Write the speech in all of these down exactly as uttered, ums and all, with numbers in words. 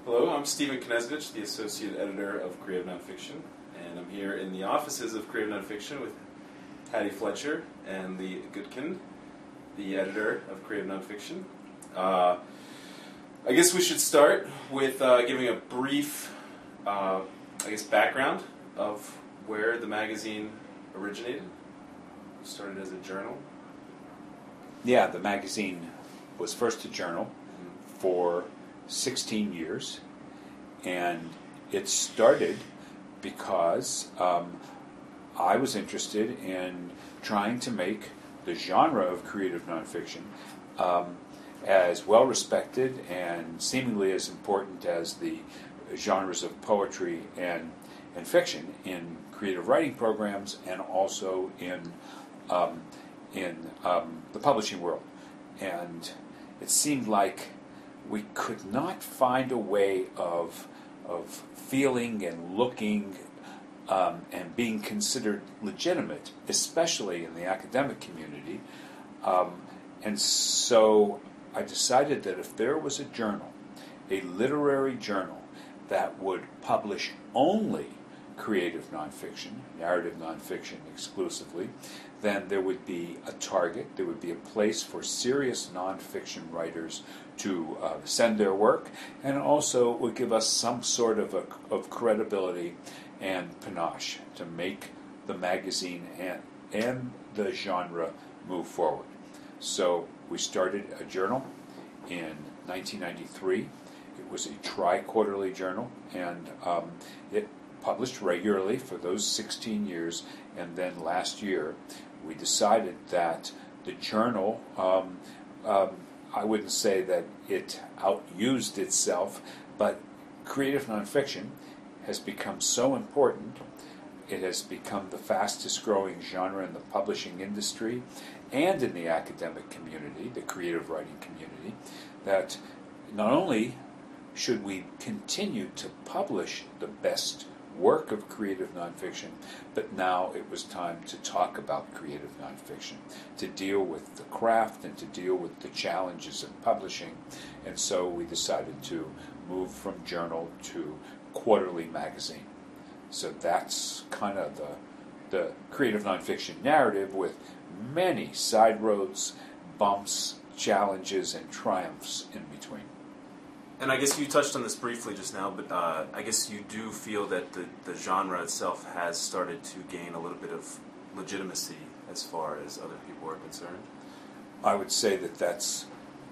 Hello, I'm Stephen Knezdich, the Associate Editor of Creative Nonfiction, and I'm here in the offices of Creative Nonfiction with Hattie Fletcher and Lee Goodkin, the editor of Creative Nonfiction. Uh, I guess we should start with uh, giving a brief, uh, I guess, background of where the magazine originated. It started as a journal. Yeah, the magazine was first a journal mm-hmm. for sixteen years, and it started because um, I was interested in trying to make the genre of creative nonfiction um, as well respected and seemingly as important as the genres of poetry and, and fiction in creative writing programs and also in um, in um, the publishing world. And it seemed like we could not find a way of of feeling and looking um, and being considered legitimate, especially in the academic community. Um, and so I decided that if there was a journal, a literary journal, that would publish only creative nonfiction, narrative nonfiction exclusively, then there would be a target, there would be a place for serious nonfiction writers to uh, send their work, and also would give us some sort of a, of credibility and panache to make the magazine and, and the genre move forward. So we started a journal in nineteen ninety-three. It was a tri-quarterly journal, and um, it published regularly for those sixteen years, and then last year we decided that the journal, um, um, I wouldn't say that it outused itself, but creative nonfiction has become so important. It has become the fastest growing genre in the publishing industry and in the academic community, the creative writing community, that not only should we continue to publish the best work of creative nonfiction, but now it was time to talk about creative nonfiction, to deal with the craft and to deal with the challenges of publishing. And so we decided to move from journal to quarterly magazine. So that's kind of the, the creative nonfiction narrative, with many side roads, bumps, challenges, and triumphs in between. And I guess you touched on this briefly just now, but uh, I guess you do feel that the, the genre itself has started to gain a little bit of legitimacy as far as other people are concerned? I would say that that's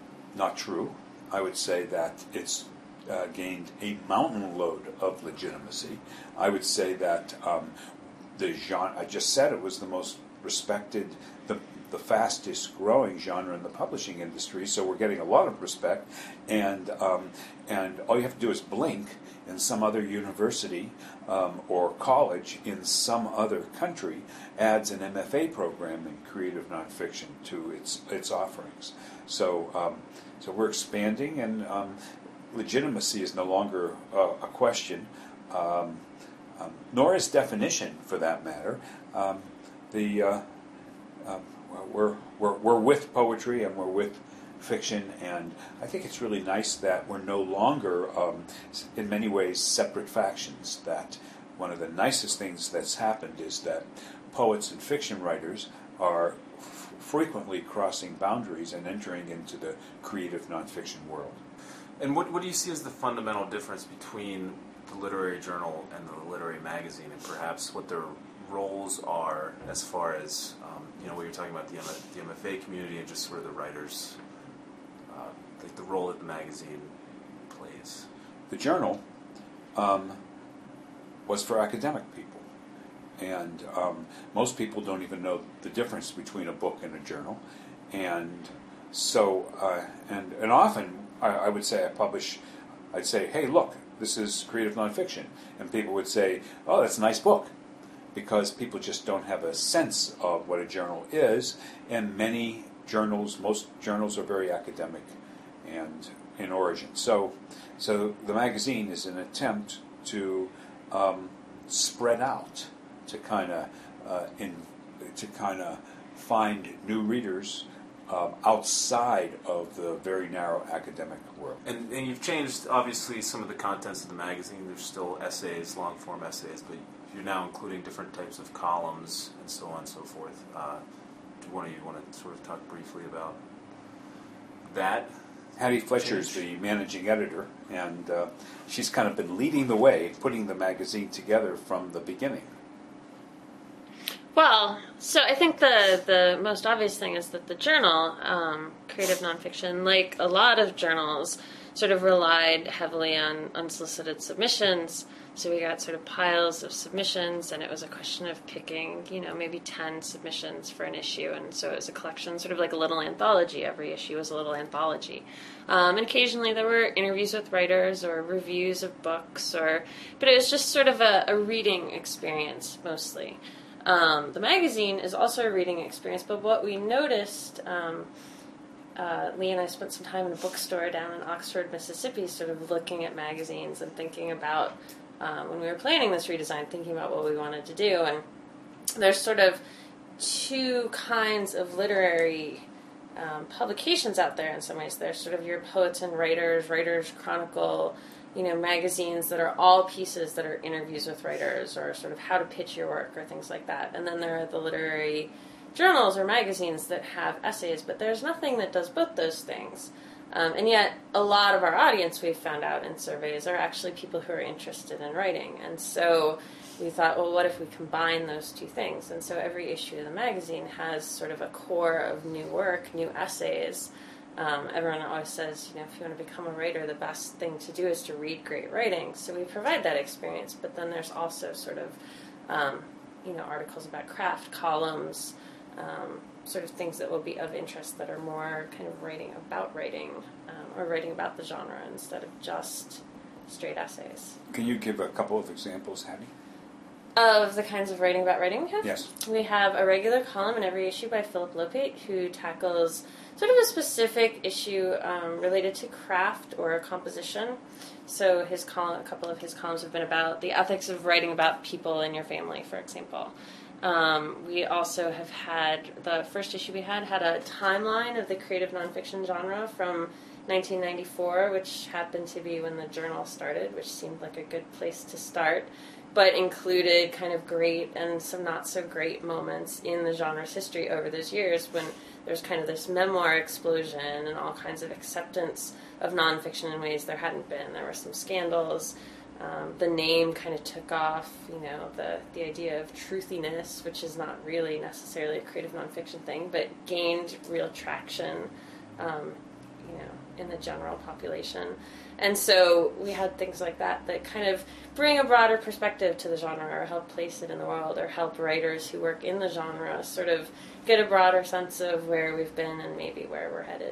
not true. I would say that it's uh, gained a mountain load of legitimacy. I would say that um, the genre, I just said it was the most respected, the the fastest growing genre in the publishing industry, so we're getting a lot of respect, and um, and all you have to do is blink, and some other university um, or college in some other country adds an M F A program in creative nonfiction to its its offerings. So um, so we're expanding, and um, legitimacy is no longer uh, a question, um, um, nor is definition, for that matter. Um, the uh, um, We're, we're we're with poetry and we're with fiction, and I think it's really nice that we're no longer, um, in many ways, separate factions. That one of the nicest things that's happened is that poets and fiction writers are f- frequently crossing boundaries and entering into the creative nonfiction world. And what what do you see as the fundamental difference between the literary journal and the literary magazine, and perhaps what their roles are as far as, um, you know, what you're talking about, the, M- the M F A community and just sort of the writers, uh, like the role that the magazine plays? The journal um, was for academic people, and um, most people don't even know the difference between a book and a journal. And so, uh, and and often I, I would say I publish, I'd say, hey, look, this is creative nonfiction, and people would say, oh, that's a nice book, because people just don't have a sense of what a journal is, and many journals, most journals are very academic and in origin. So, so the magazine is an attempt to um, spread out, to kind of uh, in to kind of find new readers, um, outside of the very narrow academic world. And, and you've changed, obviously, some of the contents of the magazine. There's still essays, long-form essays, but you're now including different types of columns and so on and so forth. Uh, do one of you want to sort of talk briefly about that? Hattie Fletcher is the managing editor, and uh, she's kind of been leading the way, putting the magazine together from the beginning. Well, so I think the, the most obvious thing is that the journal, um, Creative Nonfiction, like a lot of journals, sort of relied heavily on unsolicited submissions. So we got sort of piles of submissions, and it was a question of picking, you know, maybe ten submissions for an issue. And so it was a collection, sort of like a little anthology. Every issue was a little anthology. Um, and occasionally there were interviews with writers or reviews of books, or but it was just sort of a, a reading experience mostly. Um, the magazine is also a reading experience, but what we noticed, um, uh, Lee and I spent some time in a bookstore down in Oxford, Mississippi, sort of looking at magazines and thinking about, um, when we were planning this redesign, thinking about what we wanted to do. And there's sort of two kinds of literary um, publications out there in some ways. There's sort of your poets and writers, Writers Chronicle, you know, magazines that are all pieces that are interviews with writers or sort of how to pitch your work or things like that. And then there are the literary journals or magazines that have essays, but there's nothing that does both those things. Um, and yet a lot of our audience, we've found out in surveys, are actually people who are interested in writing. And so we thought, well, what if we combine those two things? And so every issue of the magazine has sort of a core of new work, new essays. Um, everyone always says, you know, if you want to become a writer, the best thing to do is to read great writing. So we provide that experience, but then there's also sort of, um, you know, articles about craft, columns, um, sort of things that will be of interest that are more kind of writing about writing um, or writing about the genre instead of just straight essays. Can you give a couple of examples, Hattie? Of the kinds of writing about writing we have? Yes. We have a regular column in every issue by Philip Lopate, who tackles sort of a specific issue um, related to craft or composition. So his column, a couple of his columns have been about the ethics of writing about people in your family, for example. Um, we also have had, the first issue we had had a timeline of the creative nonfiction genre from nineteen ninety-four, which happened to be when the journal started, which seemed like a good place to start, but included kind of great and some not so great moments in the genre's history over those years when there's kind of this memoir explosion and all kinds of acceptance of nonfiction in ways there hadn't been. There were some scandals. Um, the name kind of took off, you know, the, the idea of truthiness, which is not really necessarily a creative nonfiction thing, but gained real traction, um, you know, in the general population. And so we had things like that that kind of bring a broader perspective to the genre or help place it in the world or help writers who work in the genre sort of get a broader sense of where we've been and maybe where we're headed.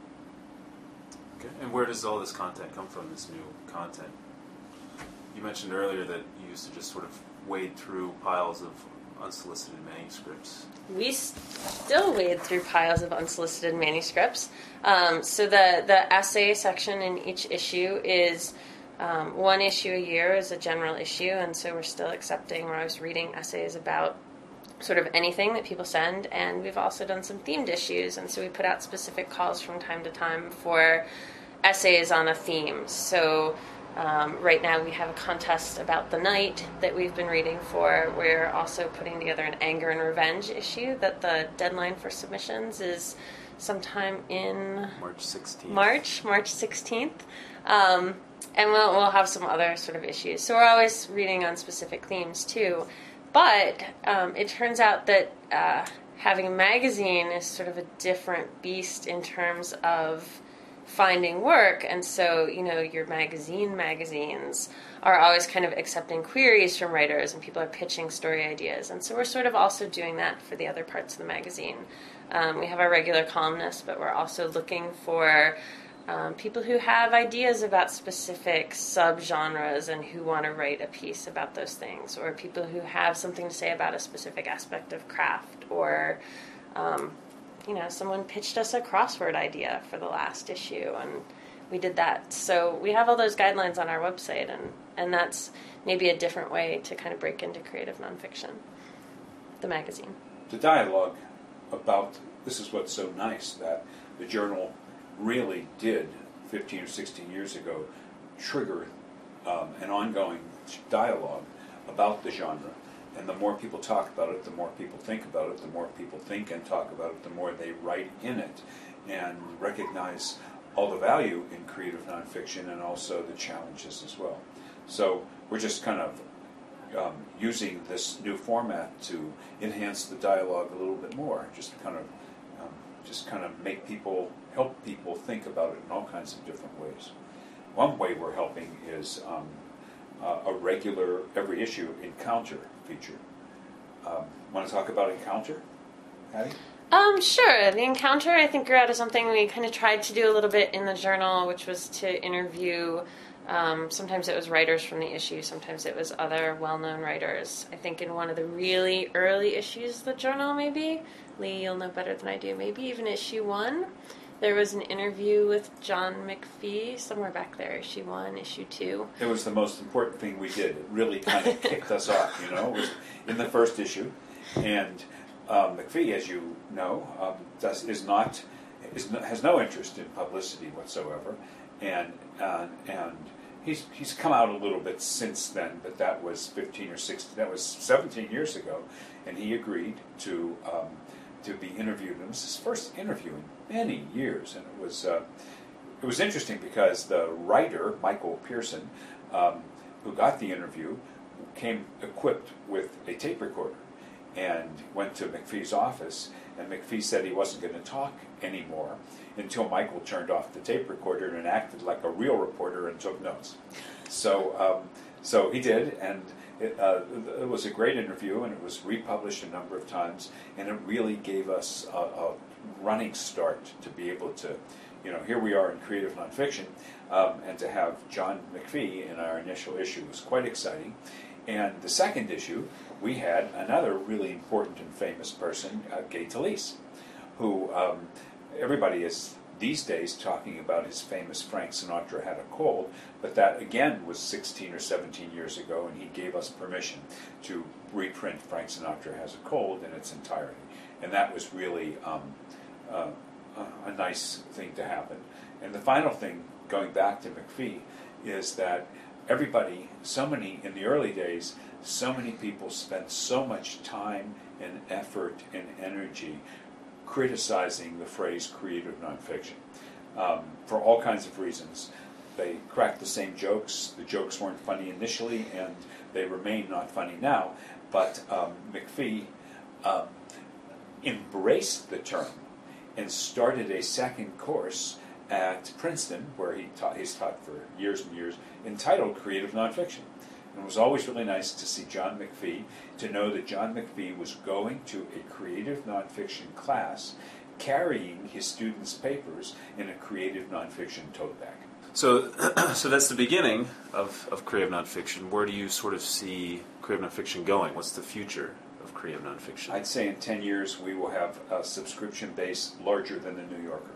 Okay. And where does all this content come from, this new content? You mentioned earlier that you used to just sort of wade through piles of unsolicited manuscripts. We still wade through piles of unsolicited manuscripts. Um, so the, the essay section in each issue is um, one issue a year is a general issue, and so we're still accepting, we're always reading essays about sort of anything that people send, and we've also done some themed issues, and so we put out specific calls from time to time for essays on a theme. So Um, right now we have a contest about the night that we've been reading for. We're also putting together an anger and revenge issue that the deadline for submissions is sometime in March sixteenth. March, March sixteenth. Um, and we'll, we'll have some other sort of issues. So we're always reading on specific themes too. But um, it turns out that uh, having a magazine is sort of a different beast in terms of finding work, and so, you know, your magazine magazines are always kind of accepting queries from writers, and people are pitching story ideas, and so we're sort of also doing that for the other parts of the magazine. Um, we have our regular columnists, but we're also looking for um, people who have ideas about specific subgenres and who want to write a piece about those things, or people who have something to say about a specific aspect of craft, or um, you know, someone pitched us a crossword idea for the last issue, and we did that. So we have all those guidelines on our website, and, and that's maybe a different way to kind of break into creative nonfiction, the magazine. The dialogue about this is what's so nice, that the journal really did, fifteen or sixteen years ago, trigger um, an ongoing dialogue about the genre. And the more people talk about it, the more people think about it, the more people think and talk about it, the more they write in it and recognize all the value in creative nonfiction and also the challenges as well. So we're just kind of um, using this new format to enhance the dialogue a little bit more, just to kind of um, just kind of make people, help people think about it in all kinds of different ways. One way we're helping is um, uh, a regular, every issue encounter feature. Um, want to talk about Encounter, Hattie? Um, sure. The Encounter, I think, grew out of something we kind of tried to do a little bit in the journal, which was to interview, um, sometimes it was writers from the issue, sometimes it was other well-known writers. I think in one of the really early issues of the journal, maybe, Lee, you'll know better than I do, maybe even issue one, there was an interview with John McPhee, somewhere back there, issue one, issue two. It was the most important thing we did. It really kind of kicked us off, you know. It was in the first issue. And um, McPhee, as you know, um, does, is not, is no, has no interest in publicity whatsoever. And uh, and he's he's come out a little bit since then, but that was fifteen or sixteen, that was seventeen years ago. And he agreed to um, to be interviewed. It was his first interview in many years, and it was uh, it was interesting because the writer Michael Pearson, um, who got the interview, came equipped with a tape recorder and went to McPhee's office. And McPhee said he wasn't going to talk anymore until Michael turned off the tape recorder and acted like a real reporter and took notes. So um, so he did, and It, uh, it was a great interview, and it was republished a number of times, and it really gave us a, a running start to be able to, you know, here we are in creative nonfiction, um, and to have John McPhee in our initial issue was quite exciting. And the second issue, we had another really important and famous person, uh, Gay Talese, who um, everybody is these days talking about his famous Frank Sinatra Had a Cold, but that again was sixteen or seventeen years ago, and he gave us permission to reprint Frank Sinatra Has a Cold in its entirety. And that was really um, uh, a nice thing to happen. And the final thing, going back to McPhee, is that everybody, so many, in the early days, so many people spent so much time and effort and energy criticizing the phrase creative nonfiction um, for all kinds of reasons. They cracked the same jokes. The jokes weren't funny initially, and they remain not funny now. But um, McPhee um, embraced the term and started a second course at Princeton, where he taught, he's taught for years and years, entitled Creative Nonfiction. And it was always really nice to see John McPhee, to know that John McPhee was going to a creative nonfiction class, carrying his students' papers in a creative nonfiction tote bag. So, so that's the beginning of, of creative nonfiction. Where do you sort of see creative nonfiction going? What's the future of creative nonfiction? I'd say in ten years we will have a subscription base larger than the New Yorker.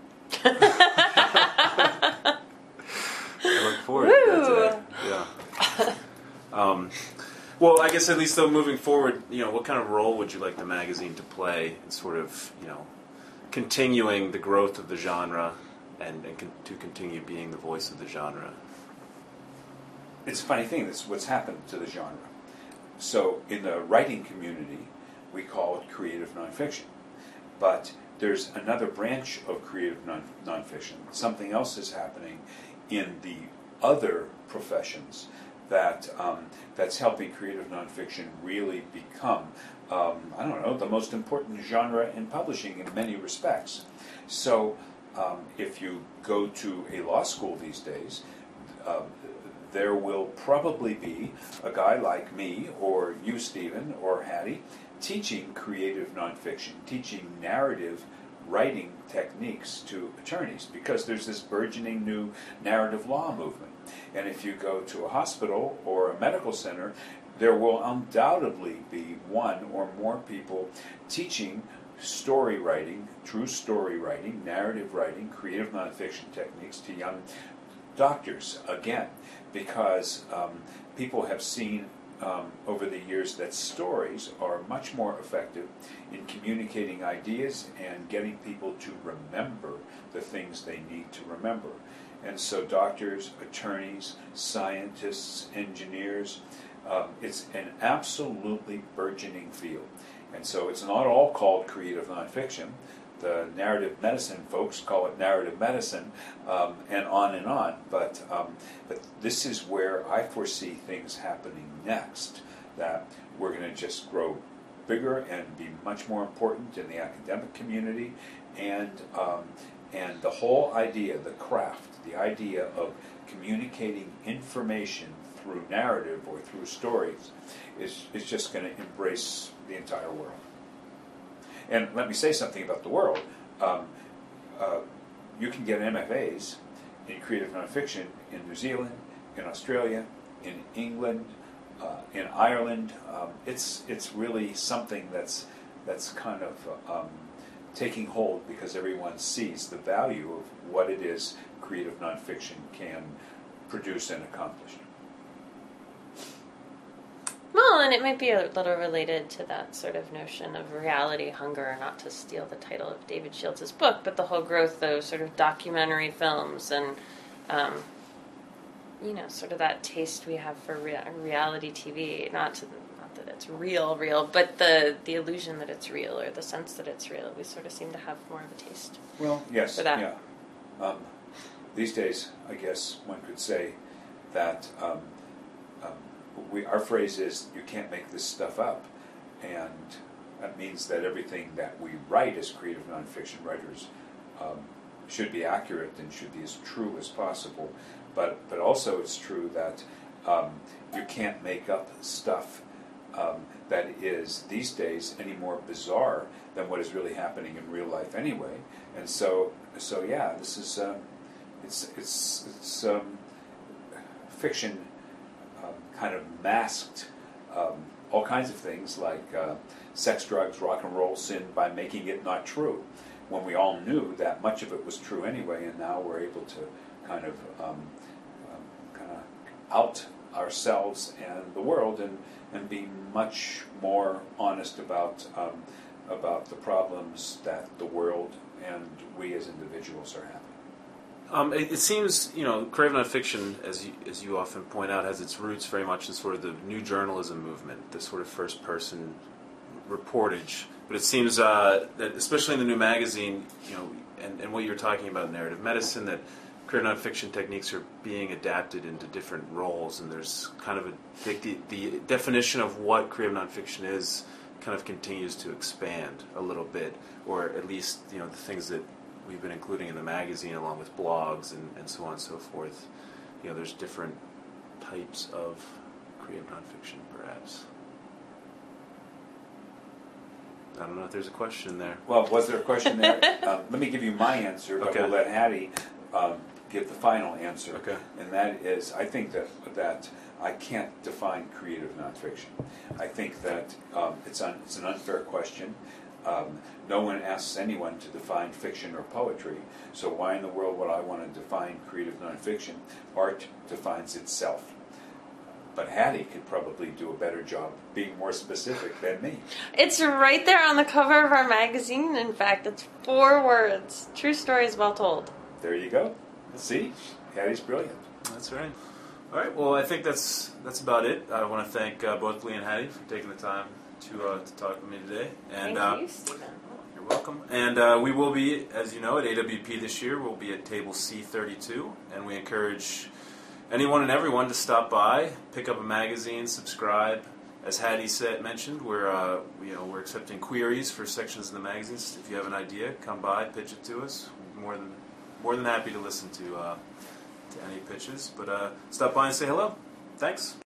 I look forward Woo! to that today. Yeah. Um, well, I guess at least though, moving forward, you know, what kind of role would you like the magazine to play in sort of, you know, continuing the growth of the genre and, and con- to continue being the voice of the genre? It's a funny thing, that's what's happened to the genre. So in the writing community, we call it creative nonfiction. But there's another branch of creative non- nonfiction. Something else is happening in the other professions that um, that's helping creative nonfiction really become, um, I don't know, the most important genre in publishing in many respects. So um, if you go to a law school these days, uh, there will probably be a guy like me, or you, Stephen, or Hattie, teaching creative nonfiction, teaching narrative writing techniques to attorneys, because there's this burgeoning new narrative law movement. And if you go to a hospital or a medical center, there will undoubtedly be one or more people teaching story writing, true story writing, narrative writing, creative nonfiction techniques to young doctors, again, because um, people have seen um, over the years that stories are much more effective in communicating ideas and getting people to remember the things they need to remember. And so doctors, attorneys, scientists, engineers, um, it's an absolutely burgeoning field. And so it's not all called creative nonfiction. The narrative medicine folks call it narrative medicine, um, and on and on. But um, but this is where I foresee things happening next, that we're going to just grow bigger and be much more important in the academic community, and um, and the whole idea, the craft, the idea of communicating information through narrative or through stories is, is just going to embrace the entire world. And let me say something about the world. Um, uh, you can get M F As in creative nonfiction in New Zealand, in Australia, in England, uh, in Ireland. Um, it's it's really something that's that's kind of um, taking hold, because everyone sees the value of what it is creative nonfiction can produce and accomplish. Well, and it might be a little related to that sort of notion of reality hunger, not to steal the title of David Shields' book, but the whole growth of sort of documentary films and, um, you know, sort of that taste we have for rea- reality T V. Not to, not that it's real, real, but the, the illusion that it's real, or the sense that it's real. We sort of seem to have more of a taste. Well, yes, for that. yeah. Um, these days, I guess one could say that um, um, we, our phrase is, you can't make this stuff up. And that means that everything that we write as creative nonfiction writers um, should be accurate and should be as true as possible. But, but also it's true that um, you can't make up stuff um, that is, these days, any more bizarre than what is really happening in real life anyway. And so, so yeah, this is, um, it's, it's, it's um, fiction um, kind of masked um, all kinds of things like uh, sex, drugs, rock and roll, sin, by making it not true, when we all knew that much of it was true anyway, and now we're able to kind of um, um, kind of out ourselves and the world, and, and be much more honest about um, about the problems that the world and we as individuals are having. Um, it, it seems, you know, creative nonfiction, as you, as you often point out, has its roots very much in sort of the new journalism movement, the sort of first-person reportage. But it seems uh, that, especially in the new magazine, you know, and, and what you're talking about, narrative medicine, that creative nonfiction techniques are being adapted into different roles, and there's kind of a the, the definition of what creative nonfiction is kind of continues to expand a little bit, or at least, you know, the things that we've been including in the magazine, along with blogs and, and so on and so forth. You know, there's different types of creative nonfiction, perhaps. I don't know if there's a question there. Well, was there a question there? um, let me give you my answer, but Okay. we'll let Hattie um, give the final answer. Okay. And that is, I think that that I can't define creative nonfiction. I think that um, it's, un, it's an unfair question. Um, no one asks anyone to define fiction or poetry, so why in the world would I want to define creative nonfiction? Art defines itself. But Hattie could probably do a better job being more specific than me. It's right there on the cover of our magazine. In fact, it's four words. True stories well told. There you go. See? Hattie's brilliant. That's right. All right. Well, I think that's that's about it. I want to thank uh, both Lee and Hattie for taking the time to uh, to talk with me today. And Thank uh, you, Stephen. you're welcome. And uh, we will be, as you know, at A W P this year. We'll be at table C thirty-two, and we encourage anyone and everyone to stop by, pick up a magazine, subscribe. As Hattie said, mentioned, we're uh, you know we're accepting queries for sections of the magazines. If you have an idea, come by, pitch it to us. We're more than more than happy to listen to uh, to any pitches. But uh, stop by and say hello. Thanks.